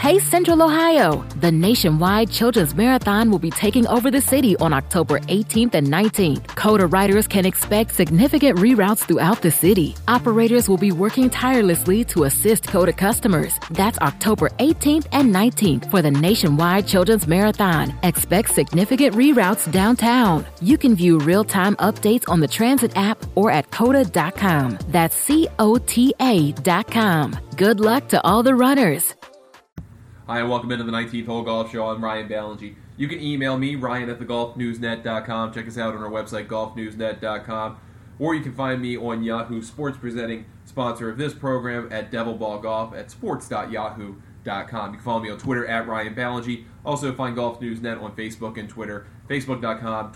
Hey Central Ohio! The nationwide Children's Marathon will be taking over the city on October 18th and 19th. COTA riders can expect significant reroutes throughout the city. Operators will be working tirelessly to assist COTA customers. That's October 18th and 19th for the nationwide Children's Marathon. Expect significant reroutes downtown. You can view real-time updates on the Transit app or at COTA.com. That's COTA.com. Good luck to all the runners. Hi, and welcome into the 19th Hole Golf Show. I'm Ryan Ballingy. You can email me, ryan@thegolfnewsnet.com. Check us out on our website, golfnewsnet.com. Or you can find me on Yahoo Sports, presenting sponsor of this program, at Devilball Golf at sports.yahoo.com. You can follow me on Twitter at Ryan Ballingy. Also find Golf News Net on Facebook and Twitter, facebook.com,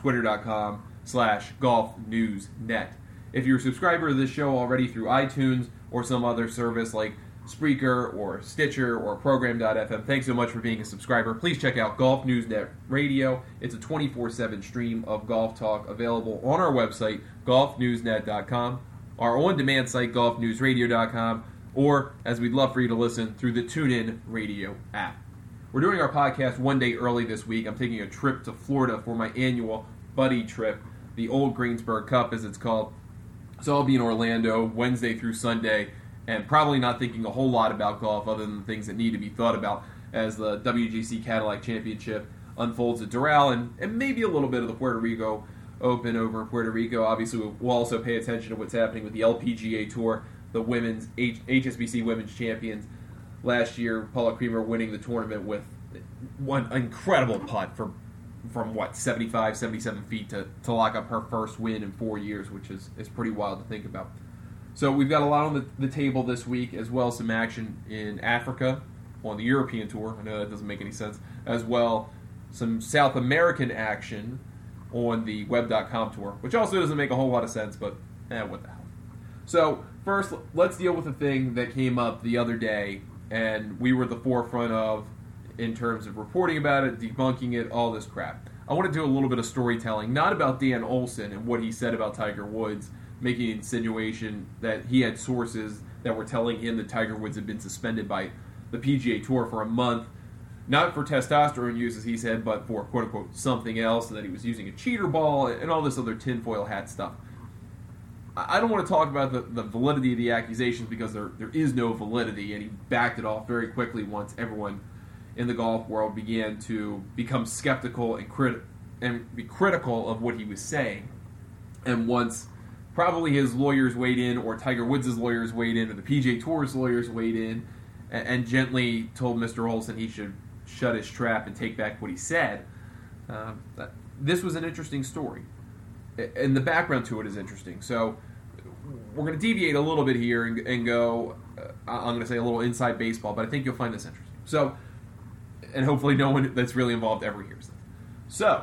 twitter.com/golfnewsnet. If you're a subscriber to this show already through iTunes or some other service like Spreaker or Stitcher or Program.fm, thanks so much for being a subscriber. Please check out Golf News Net Radio. It's a 24/7 stream of golf talk available on our website, golfnewsnet.com, our on-demand site, golfnewsradio.com, or, as we'd love for you to listen, through the TuneIn Radio app. We're doing our podcast one day early this week. I'm taking a trip to Florida for my annual buddy trip, the Old Greensburg Cup, as it's called. So I'll be in Orlando Wednesday through Sunday, and probably not thinking a whole lot about golf other than the things that need to be thought about as the WGC Cadillac Championship unfolds at Doral, and maybe a little bit of the Puerto Rico Open over in Puerto Rico. Obviously, we'll also pay attention to what's happening with the LPGA Tour, the women's HSBC Women's Champions. Last year, Paula Creamer winning the tournament with one incredible putt from 75, 77 feet to lock up her first win in 4 years, which is pretty wild to think about. So we've got a lot on the table this week, as well as some action in Africa on the European Tour. I know that doesn't make any sense. As well, some South American action on the Web.com Tour, which also doesn't make a whole lot of sense, but what the hell. So first, let's deal with the thing that came up the other day, and we were at the forefront of in terms of reporting about it, debunking it, all this crap. I want to do a little bit of storytelling, not about Dan Olson and what he said about Tiger Woods, making an insinuation that he had sources that were telling him that Tiger Woods had been suspended by the PGA Tour for a month, not for testosterone use, as he said, but for, quote-unquote, something else, and that he was using a cheater ball and all this other tinfoil hat stuff. I don't want to talk about the validity of the accusations because there is no validity, and he backed it off very quickly once everyone in the golf world began to become skeptical and be critical of what he was saying. And once probably his lawyers weighed in, or Tiger Woods' lawyers weighed in, or the PGA Tour's lawyers weighed in, and gently told Mr. Olson he should shut his trap and take back what he said. This was an interesting story. And the background to it is interesting. So we're going to deviate a little bit here and go, I'm going to say a little inside baseball, but I think you'll find this interesting. So, and hopefully no one that's really involved ever hears this. So,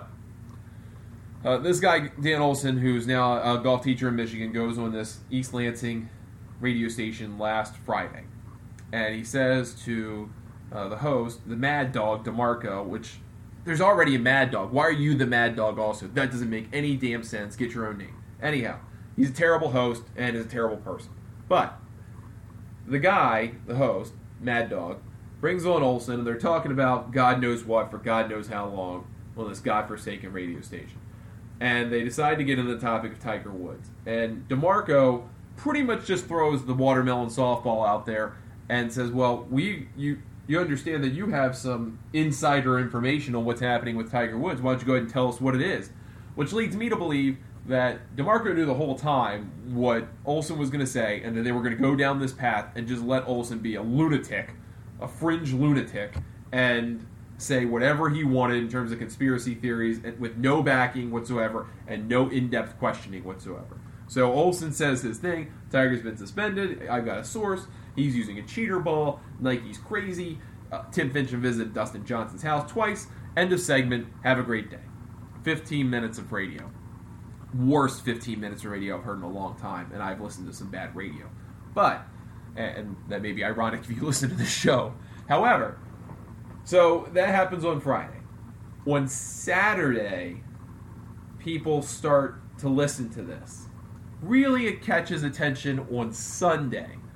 this guy, Dan Olson, who's now a golf teacher in Michigan, goes on this East Lansing radio station last Friday. And he says to the host, the Mad Dog, DeMarco, which there's already a Mad Dog. Why are you the Mad Dog also? That doesn't make any damn sense. Get your own name. Anyhow, he's a terrible host and is a terrible person. But the guy, the host, Mad Dog, brings on Olson, and they're talking about God knows what for God knows how long on this godforsaken radio station. And they decide to get into the topic of Tiger Woods. And DeMarco pretty much just throws the watermelon softball out there and says, well, you understand that you have some insider information on what's happening with Tiger Woods. Why don't you go ahead and tell us what it is? Which leads me to believe that DeMarco knew the whole time what Olson was going to say, and that they were going to go down this path and just let Olson be a lunatic, a fringe lunatic, and say whatever he wanted in terms of conspiracy theories with no backing whatsoever and no in-depth questioning whatsoever. So Olson says his thing, Tiger's been suspended, I've got a source, he's using a cheater ball, Nike's crazy, Tim Finchem visited Dustin Johnson's house twice, end of segment, have a great day. 15 minutes of radio. Worst 15 minutes of radio I've heard in a long time, and I've listened to some bad radio. But, and that may be ironic if you listen to this show. However, so that happens on Friday. On Saturday, people start to listen to this. Really, it catches attention on Sunday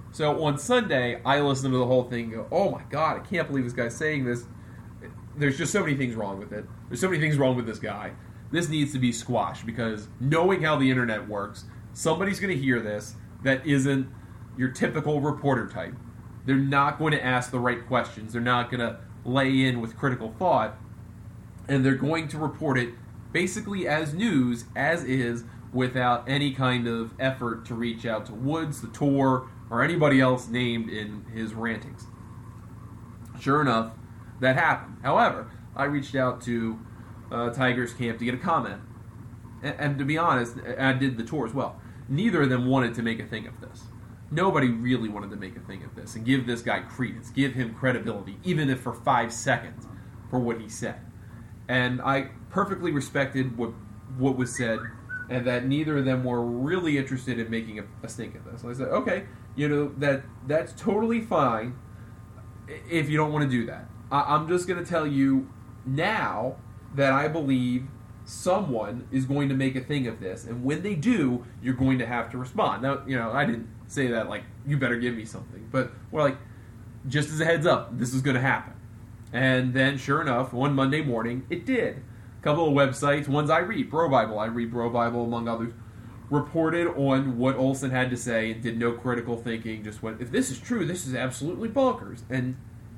So on Sunday, I listened to the whole thing and go, oh my God, I can't believe this guy's saying this. There's just so many things wrong with it. There's so many things wrong with this guy. This needs to be squashed because knowing how the internet works, somebody's going to hear this that isn't your typical reporter type. They're not going to ask the right questions. They're not going to lay in with critical thought. And they're going to report it basically as news, as is, without any kind of effort to reach out to Woods, the tour, or anybody else named in his rantings. Sure enough, that happened. However, I reached out to Tigers camp to get a comment. And to be honest, I did the tour as well. Neither of them wanted to make a thing of this. Nobody really wanted to make a thing of this and give this guy credence, give him credibility, even if for 5 seconds, for what he said. And I perfectly respected what was said, and that neither of them were really interested in making a stink of this. So I said, okay, that's totally fine if you don't want to do that. I'm just going to tell you now that I believe someone is going to make a thing of this, and when they do, you're going to have to respond. Now, I didn't say that like, you better give me something, but we're like, just as a heads up, this is going to happen. And then, sure enough, one Monday morning, it did. A couple of websites, ones I read Bro Bible among others, reported on what Olsen had to say and did no critical thinking, just went, if this is true, this is absolutely bonkers. And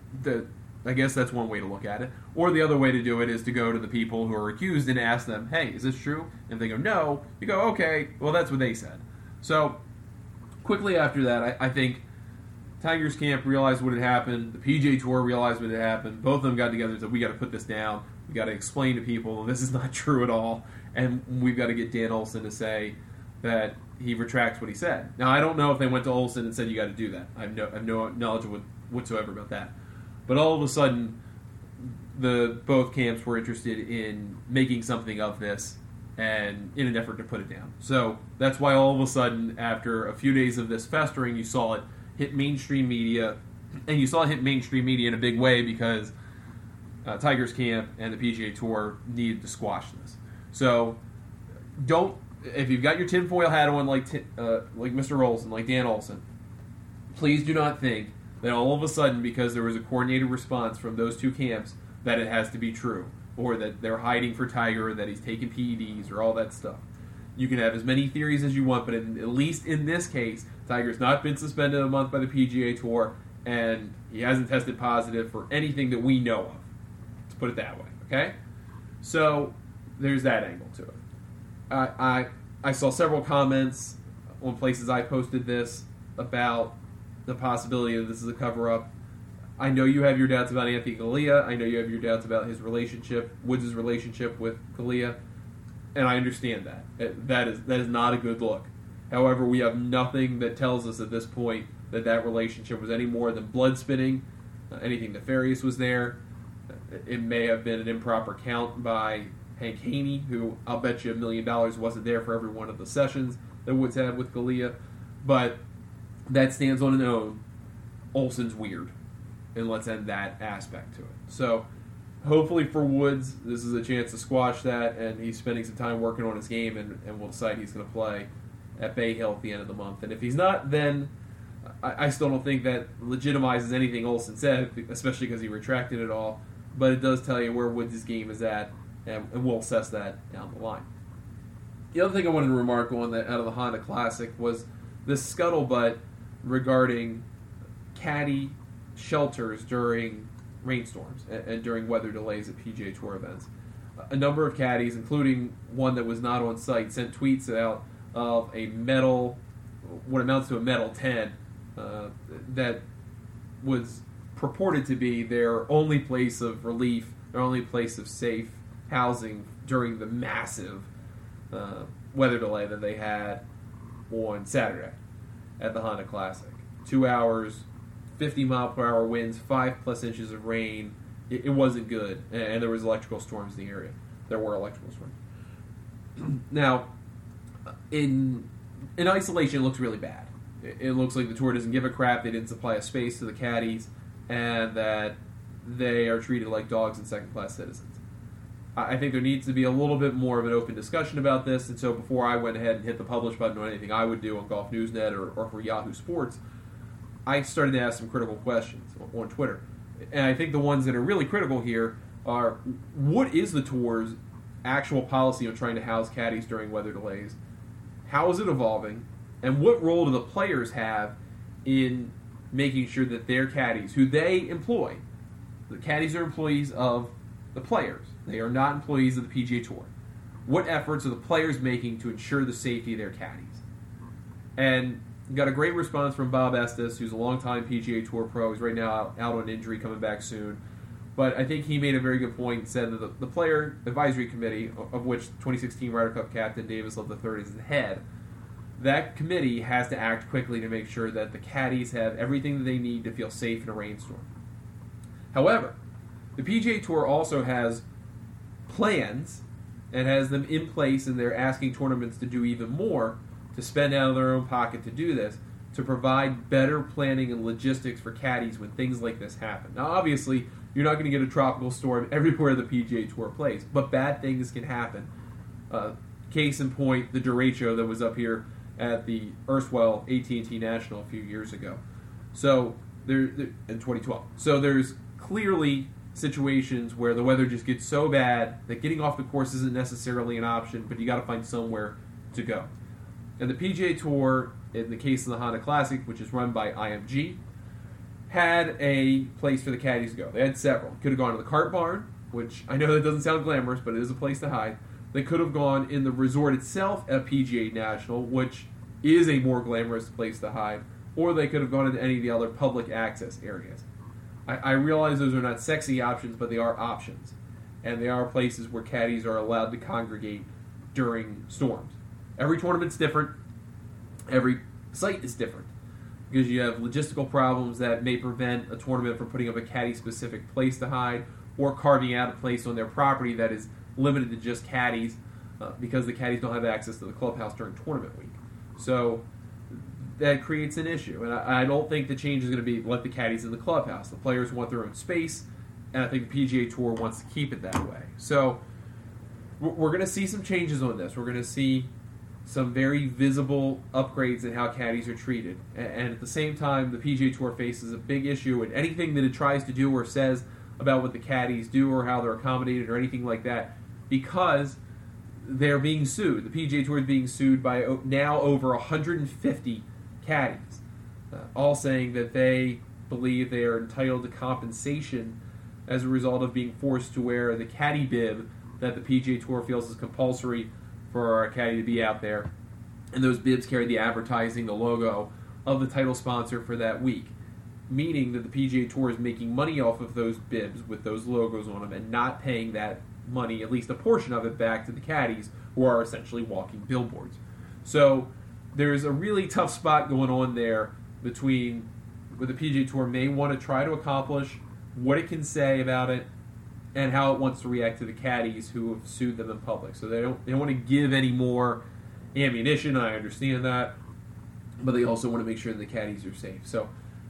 I guess that's one way to look at it. Or the other way to do it is to go to the people who are accused and ask them, hey, is this true? And if they go, no, you go, okay, well, that's what they said. So, quickly after that, I think Tigers camp realized what had happened. The PGA Tour realized what had happened. Both of them got together and said, we got to put this down. We got to explain to people this is not true at all. And we've got to get Dan Olsen to say that he retracts what he said. Now, I don't know if they went to Olsen and said, you got to do that. I have no knowledge whatsoever about that. But all of a sudden, both camps were interested in making something of this and in an effort to put it down. So that's why all of a sudden, after a few days of this festering, you saw it hit mainstream media, and you saw it hit mainstream media in a big way because Tigers camp and the PGA Tour needed to squash this. So if you've got your tinfoil hat on like Mr. Olsen, like Dan Olsen, please do not think that all of a sudden, because there was a coordinated response from those two camps, that it has to be true, or that they're hiding for Tiger, or that he's taking PEDs, or all that stuff. You can have as many theories as you want, but at least in this case, Tiger's not been suspended a month by the PGA Tour, and he hasn't tested positive for anything that we know of. Let's put it that way, okay? So, there's that angle to it. I saw several comments on places I posted this about the possibility that this is a cover-up. I know you have your doubts about Anthony Galea. I know you have your doubts about his relationship, Woods' relationship with Galea, and I understand that. That is not a good look. However, we have nothing that tells us at this point that relationship was any more than blood spitting. Anything nefarious was there. It may have been an improper count by Hank Haney, who I'll bet you $1 million wasn't there for every one of the sessions that Woods had with Galea. But that stands on its own. Olsen's weird. And let's end that aspect to it. So, hopefully for Woods, this is a chance to squash that, and he's spending some time working on his game, and we'll decide he's going to play at Bay Hill at the end of the month. And if he's not, then I still don't think that legitimizes anything Olsen said, especially because he retracted it all. But it does tell you where Woods' game is at, and we'll assess that down the line. The other thing I wanted to remark on that out of the Honda Classic was this scuttlebutt regarding caddy shelters during rainstorms and during weather delays at PGA Tour events. A number of caddies, including one that was not on site, sent tweets out of a metal, what amounts to a metal tent, that was purported to be their only place of relief, their only place of safe housing during the massive weather delay that they had on Saturday at the Honda Classic. 2 hours, 50-mile-per-hour winds, 5+ inches of rain. It wasn't good, and there was electrical storms in the area. There were electrical storms. Now, in isolation, it looks really bad. It looks like the tour doesn't give a crap. They didn't supply a space to the caddies, and that they are treated like dogs and second-class citizens. I think there needs to be a little bit more of an open discussion about this, and so before I went ahead and hit the publish button on anything I would do on Golf Newsnet or for Yahoo Sports, I started to ask some critical questions on Twitter. And I think the ones that are really critical here are, what is the Tour's actual policy on trying to house caddies during weather delays? How is it evolving? And what role do the players have in making sure that their caddies, who they employ, the caddies are employees of the players. They are not employees of the PGA Tour. What efforts are the players making to ensure the safety of their caddies? And got a great response from Bob Estes, who's a longtime PGA Tour pro. He's right now out on injury, coming back soon. But I think he made a very good point and said that the Player Advisory Committee, of which 2016 Ryder Cup captain Davis Love III is the head, that committee has to act quickly to make sure that the caddies have everything that they need to feel safe in a rainstorm. However, the PGA Tour also has plans and has them in place, and they're asking tournaments to do even more, to spend out of their own pocket to do this, to provide better planning and logistics for caddies when things like this happen. Now, obviously, you're not going to get a tropical storm everywhere the PGA Tour plays, but bad things can happen. Case in point, the derecho that was up here at the erstwhile AT&T National a few years ago. So, in 2012. So there's clearly situations where the weather just gets so bad that getting off the course isn't necessarily an option, but you got to find somewhere to go. And the PGA Tour, in the case of the Honda Classic, which is run by IMG, had a place for the caddies to go. They had several. Could have gone to the Kart Barn, which I know that doesn't sound glamorous, but it is a place to hide. They could have gone in the resort itself at PGA National, which is a more glamorous place to hide, or they could have gone into any of the other public access areas. I realize those are not sexy options, but they are options. And they are places where caddies are allowed to congregate during storms. Every tournament's different. Every site is different. Because you have logistical problems that may prevent a tournament from putting up a caddy-specific place to hide, or carving out a place on their property that is limited to just caddies, because the caddies don't have access to the clubhouse during tournament week. So that creates an issue. And I don't think the change is going to be let the caddies in the clubhouse. The players want their own space, and I think the PGA Tour wants to keep it that way. So we're going to see some changes on this. We're going to see some very visible upgrades in how caddies are treated. And at the same time, the PGA Tour faces a big issue in anything that it tries to do or says about what the caddies do or how they're accommodated or anything like that, because they're being sued. The PGA Tour is being sued by now over 150 caddies, all saying that they believe they are entitled to compensation as a result of being forced to wear the caddy bib that the PGA Tour feels is compulsory for a caddy to be out there. And those bibs carry the advertising, the logo of the title sponsor for that week, meaning that the PGA Tour is making money off of those bibs with those logos on them and not paying that money, at least a portion of it, back to the caddies, who are essentially walking billboards. So there's a really tough spot going on there between what the PGA Tour may want to try to accomplish, what it can say about it, and how it wants to react to the caddies who have sued them in public. So they don't want to give any more ammunition. I understand that, but they also want to make sure that the caddies are safe. So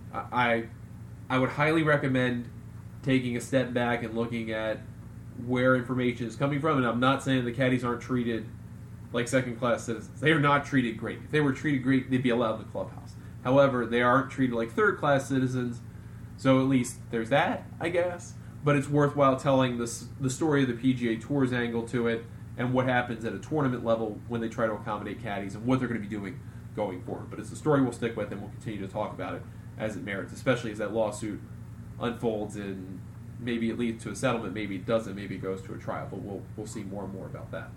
I would highly recommend taking a step back and looking at where information is coming from. And I'm not saying the caddies aren't treated like second-class citizens. They are not treated great. If they were treated great, they'd be allowed in the clubhouse. However, they aren't treated like third-class citizens, so at least there's that, I guess. But it's worthwhile telling the story of the PGA Tour's angle to it and what happens at a tournament level when they try to accommodate caddies and what they're going to be doing going forward. But it's a story we'll stick with, and we'll continue to talk about it as it merits, especially as that lawsuit unfolds and maybe it leads to a settlement, maybe it doesn't, maybe it goes to a trial, but we'll see more and more about that.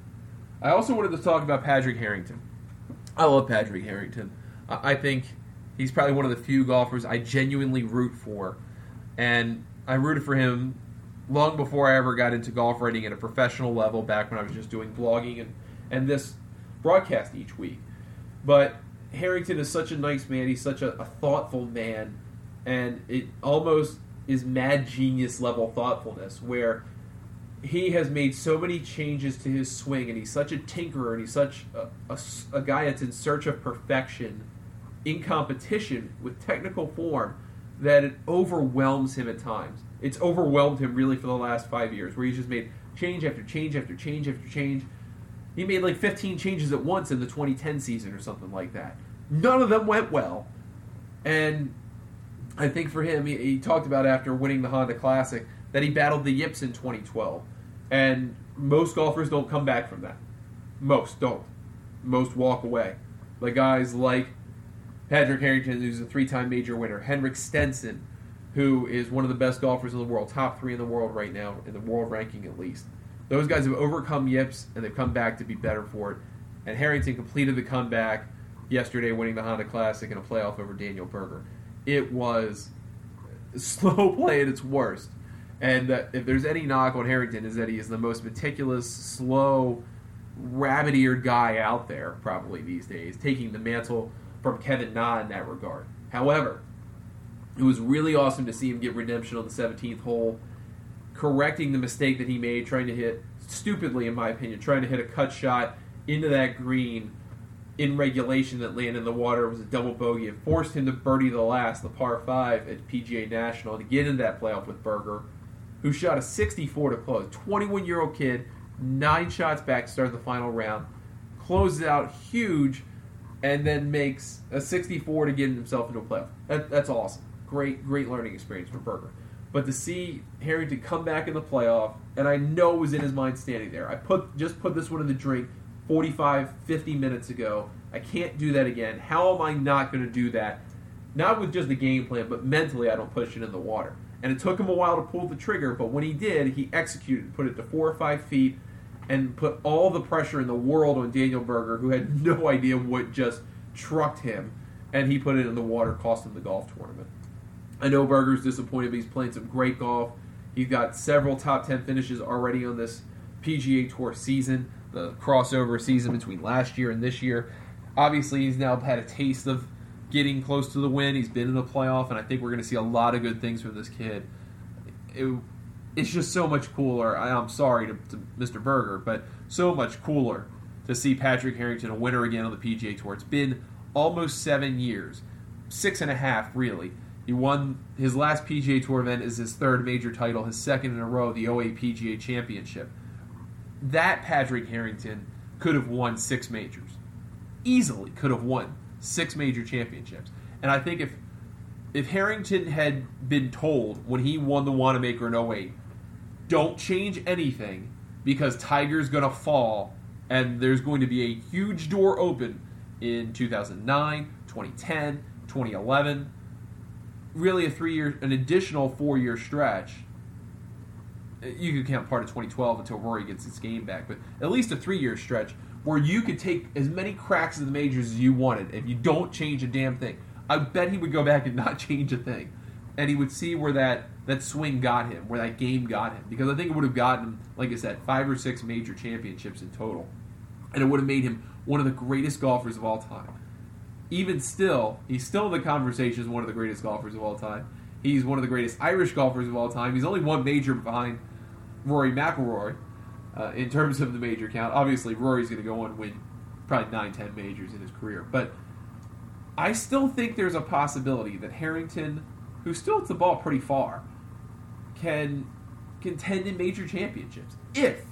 I also wanted to talk about Padraig Harrington. I love Padraig Harrington. I think he's probably one of the few golfers I genuinely root for, and I rooted for him long before I ever got into golf writing at a professional level, back when I was just doing blogging and this broadcast each week. But Harrington is such a nice man. He's such a thoughtful man, and it almost is mad genius level thoughtfulness, where he has made so many changes to his swing, and he's such a tinkerer, and he's such a guy that's in search of perfection in competition with technical form, that it overwhelms him at times. It's overwhelmed him really for the last 5 years, where he's just made change after change after change after change. He made like 15 changes at once in the 2010 season or something like that. None of them went well, And I think for him, he talked about after winning the Honda Classic that he battled the yips in 2012. And most golfers don't come back from that. Most don't. Most walk away. Like guys like Patrick Harrington, who's a 3-time major winner, Henrik Stenson, who is one of the best golfers in the world, top 3 in the world right now, in the world ranking at least. Those guys have overcome yips, and they've come back to be better for it. And Harrington completed the comeback yesterday, winning the Honda Classic in a playoff over Daniel Berger. It was slow play at its worst. And if there's any knock on Harrington, is that he is the most meticulous, slow, rabbit-eared guy out there probably these days, taking the mantle from Kevin Na in that regard. However, it was really awesome to see him get redemption on the 17th hole, correcting the mistake that he made, trying to hit, stupidly in my opinion, trying to hit a cut shot into that green in regulation that landed in the water. It was a double bogey. It forced him to birdie the last, the par 5 at PGA National, to get into that playoff with Berger, who shot a 64 to close. 21-year-old kid, 9 shots back to start the final round, closes out huge, and then makes a 64 to get himself into a playoff. That's awesome. Great learning experience for Berger. But to see Harrington come back in the playoff, and I know it was in his mind standing there. I just put this one in the drink 45, 50 minutes ago. I can't do that again. How am I not going to do that? Not with just the game plan, but mentally I don't push it in the water. And it took him a while to pull the trigger, but when he did, he executed, put it to 4 or 5 feet, and put all the pressure in the world on Daniel Berger, who had no idea what just trucked him, and he put it in the water, cost him the golf tournament. I know Berger's disappointed, but he's playing some great golf. He's got several top 10 finishes already on this PGA Tour season, the crossover season between last year and this year. Obviously, he's now had a taste of getting close to the win. He's been in the playoff, and I think we're going to see a lot of good things from this kid. It's just so much cooler. I'm sorry to Mr. Berger, but so much cooler to see Patrick Harrington a winner again on the PGA Tour. It's been almost 7 years, 6.5 really. He won his last PGA Tour event is his 3rd major title, his 2nd in a row, the OA PGA Championship. That Patrick Harrington could have won 6 majors. Easily could have won 6 major championships. And I think if Harrington had been told when he won the Wanamaker in 08, don't change anything because Tiger's going to fall and there's going to be a huge door open in 2009, 2010, 2011, really an additional 4-year stretch. You could count part of 2012 until Rory gets his game back, but at least a 3-year stretch where you could take as many cracks at the majors as you wanted if you don't change a damn thing. I bet he would go back and not change a thing. And he would see where that swing got him, where that game got him. Because I think it would have gotten him, like I said, 5 or 6 major championships in total. And it would have made him one of the greatest golfers of all time. Even still, he's still in the conversation as one of the greatest golfers of all time. He's one of the greatest Irish golfers of all time. He's only 1 major behind Rory McIlroy in terms of the major count. Obviously, Rory's going to go on and win probably 9-10 majors in his career. But I still think there's a possibility that Harrington, who still hits the ball pretty far, can contend in major championships. If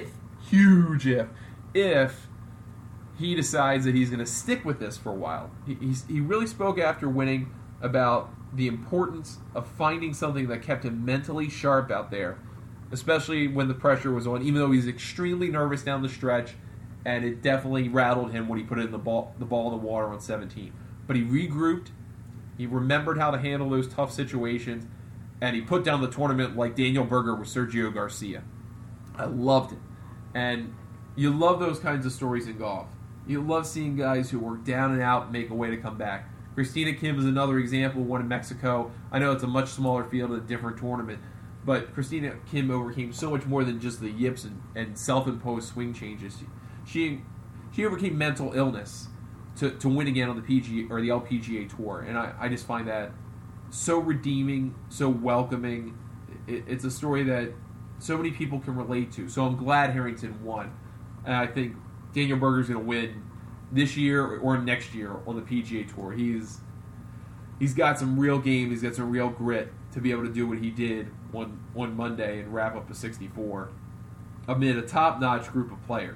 he decides that he's going to stick with this for a while. He really spoke after winning about the importance of finding something that kept him mentally sharp out there, especially when the pressure was on, even though he was extremely nervous down the stretch, and it definitely rattled him when he put it in the ball in the water on 17. But he regrouped, he remembered how to handle those tough situations, and he put down the tournament like Daniel Berger with Sergio Garcia. I loved it. And you love those kinds of stories in golf. You love seeing guys who work down and out and make a way to come back. Christina Kim is another example, one in Mexico. I know it's a much smaller field and a different tournament, but Christina Kim overcame so much more than just the yips and self-imposed swing changes. She overcame mental illness to win again on the PGA or the LPGA Tour, and I just find that so redeeming, so welcoming. It's a story that so many people can relate to. So I'm glad Harrington won, and I think Daniel Berger's going to win this year or next year on the PGA Tour. He's got some real game. He's got some real grit to be able to do what he did on Monday and wrap up a 64 amid a top-notch group of players.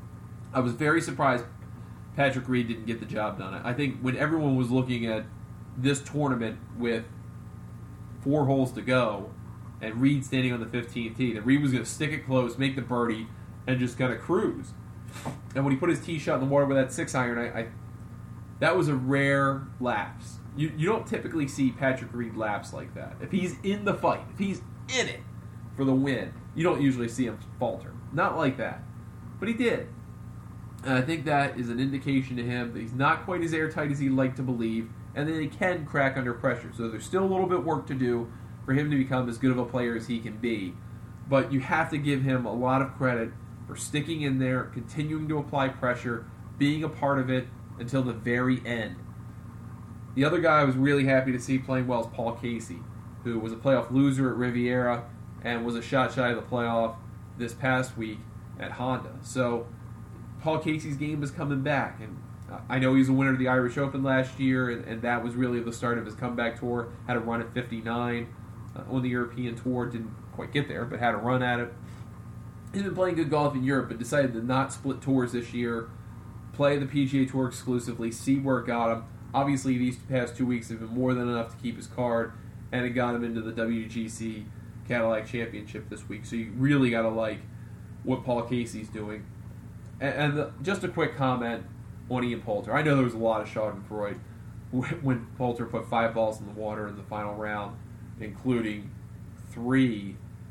I was very surprised Patrick Reed didn't get the job done. I think when everyone was looking at this tournament with 4 holes to go and Reed standing on the 15th tee, that Reed was going to stick it close, make the birdie, and just kind of cruise. And when he put his tee shot in the water with that 6-iron, that was a rare lapse. You don't typically see Patrick Reed lapse like that. If he's in the fight, if he's in it for the win, you don't usually see him falter. Not like that. But he did. And I think that is an indication to him that he's not quite as airtight as he'd like to believe, and that he can crack under pressure. So there's still a little bit of work to do for him to become as good of a player as he can be. But you have to give him a lot of credit for sticking in there, continuing to apply pressure, being a part of it until the very end. The other guy I was really happy to see playing well is Paul Casey, who was a playoff loser at Riviera and was a shot shy of the playoff this past week at Honda. So Paul Casey's game is coming back, and I know he's a winner of the Irish Open last year, and that was really the start of his comeback tour. Had a run at 59 on the European Tour, didn't quite get there, but had a run at it. He's been playing good golf in Europe, but decided to not split tours this year, play the PGA Tour exclusively, see where it got him. Obviously, these past 2 weeks have been more than enough to keep his card, and it got him into the WGC Cadillac Championship this week. So you really got to like what Paul Casey's doing. And just a quick comment on Ian Poulter. I know there was a lot of schadenfreude when Poulter put 5 balls in the water in the final round, including 3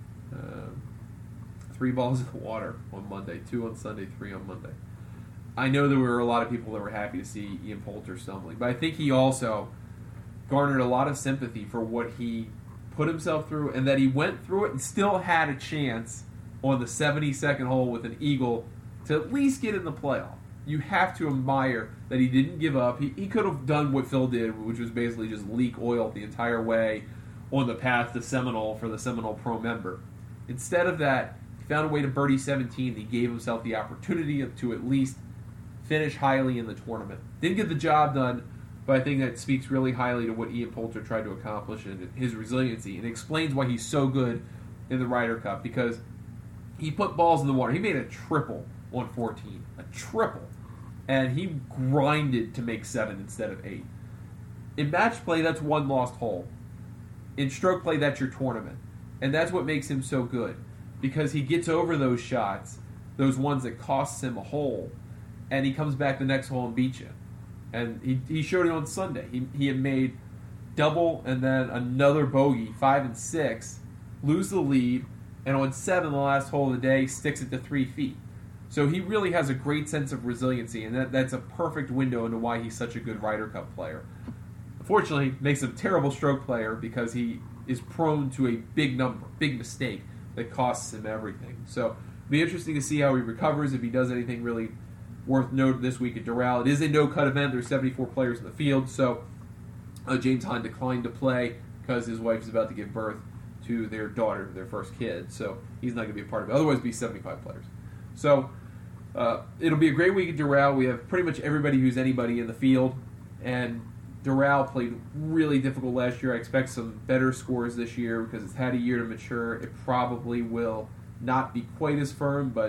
balls in the water on Monday, 2 on Sunday, 3 on Monday. I know there were a lot of people that were happy to see Ian Poulter stumbling, but I think he also garnered a lot of sympathy for what he put himself through, and that he went through it and still had a chance on the 72nd hole with an eagle to at least get in the playoff. You have to admire that he didn't give up. He could have done what Phil did, which was basically just leak oil the entire way on the path to Seminole for the Seminole Pro member. Instead of that, he found a way to birdie 17. He gave himself the opportunity to at least finish highly in the tournament. Didn't get the job done, but I think that speaks really highly to what Ian Poulter tried to accomplish and his resiliency, and explains why he's so good in the Ryder Cup, because he put balls in the water. He made a triple on 14. A triple. And he grinded to make 7 instead of 8. In match play, that's 1 lost hole. In stroke play, that's your tournament. And that's what makes him so good, because he gets over those shots, those ones that costs him a hole, and he comes back the next hole and beats you. And he showed it on Sunday. He had made double and then another bogey, 5 and 6, lose the lead, and on 7, the last hole of the day, sticks it to 3 feet. So he really has a great sense of resiliency, and that's a perfect window into why he's such a good Ryder Cup player. Unfortunately, makes him a terrible stroke player because he is prone to a big mistake that costs him everything. So it'll be interesting to see how he recovers, if he does anything really worth note this week at Doral. It is a no-cut event. There's 74 players in the field, so James Hahn declined to play because his wife is about to give birth to their daughter, their first kid, so he's not going to be a part of it. Otherwise, it'd be 75 players. So it'll be a great week at Doral. We have pretty much everybody who's anybody in the field, and Doral played really difficult last year. I expect some better scores this year because it's had a year to mature. It probably will not be quite as firm, but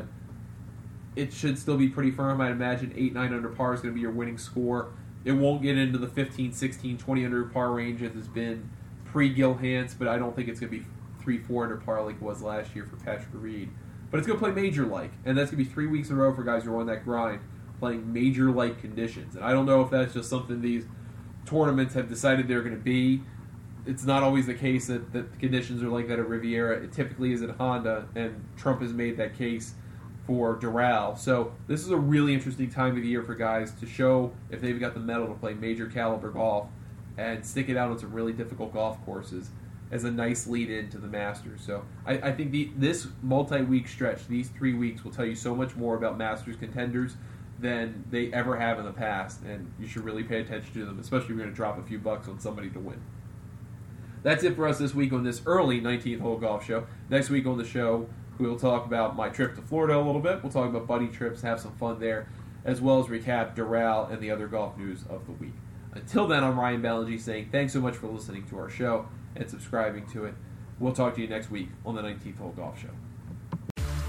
it should still be pretty firm. I'd imagine 8-9 under par is going to be your winning score. It won't get into the 15, 16, 20 under par range as it's been pre-Gil Hanse, but I don't think it's going to be 3-4 under par like it was last year for Patrick Reed. But it's going to play major-like, and that's going to be 3 weeks in a row for guys who are on that grind, playing major-like conditions. And I don't know if that's just something these tournaments have decided they're going to be. It's not always the case that the conditions are like that at Riviera. It typically is at Honda, and Trump has made that case for Doral. So this is a really interesting time of the year for guys to show if they've got the mettle to play major caliber golf and stick it out on some really difficult golf courses as a nice lead-in to the Masters. So I think this multi-week stretch, these 3 weeks, will tell you so much more about Masters contenders than they ever have in the past, and you should really pay attention to them, especially if you're going to drop a few bucks on somebody to win. That's it for us this week on this early 19th hole golf show. Next week on the show, we'll talk about my trip to Florida a little bit. We'll talk about buddy trips, have some fun there, as well as recap Doral and the other golf news of the week. Until then, I'm Ryan Ballengee saying thanks so much for listening to our show and subscribing to it. We'll talk to you next week on the 19th Hole Golf Show.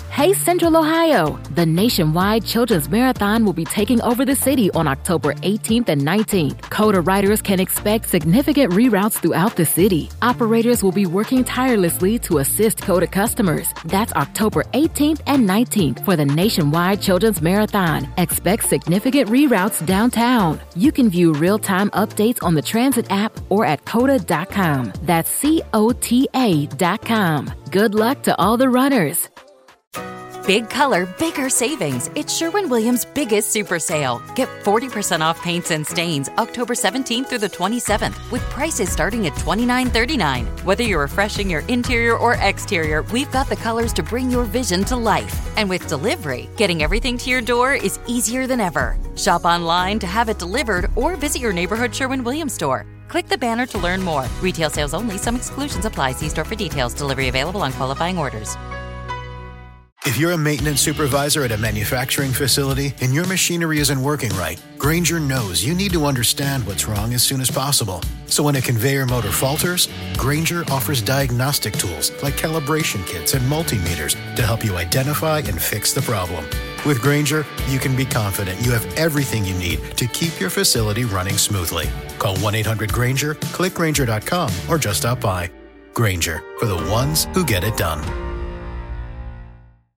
Hey Central Ohio! The nationwide Children's Marathon will be taking over the city on October 18th and 19th. COTA riders can expect significant reroutes throughout the city. Operators will be working tirelessly to assist COTA customers. That's October 18th and 19th for the nationwide Children's Marathon. Expect significant reroutes downtown. You can view real-time updates on the Transit app or at COTA.com. That's COTA.com. Good luck to all the runners. Big color, bigger savings. It's Sherwin-Williams' biggest super sale. Get 40% off paints and stains October 17th through the 27th with prices starting at $29.39. Whether you're refreshing your interior or exterior, we've got the colors to bring your vision to life. And with delivery, getting everything to your door is easier than ever. Shop online to have it delivered or visit your neighborhood Sherwin-Williams store. Click the banner to learn more. Retail sales only. Some exclusions apply. See store for details. Delivery available on qualifying orders. If you're a maintenance supervisor at a manufacturing facility and your machinery isn't working right, Grainger knows you need to understand what's wrong as soon as possible. So when a conveyor motor falters, Grainger offers diagnostic tools like calibration kits and multimeters to help you identify and fix the problem. With Grainger, you can be confident you have everything you need to keep your facility running smoothly. Call 1-800-GRAINGER, click Grainger.com, or just stop by. Grainger, for the ones who get it done.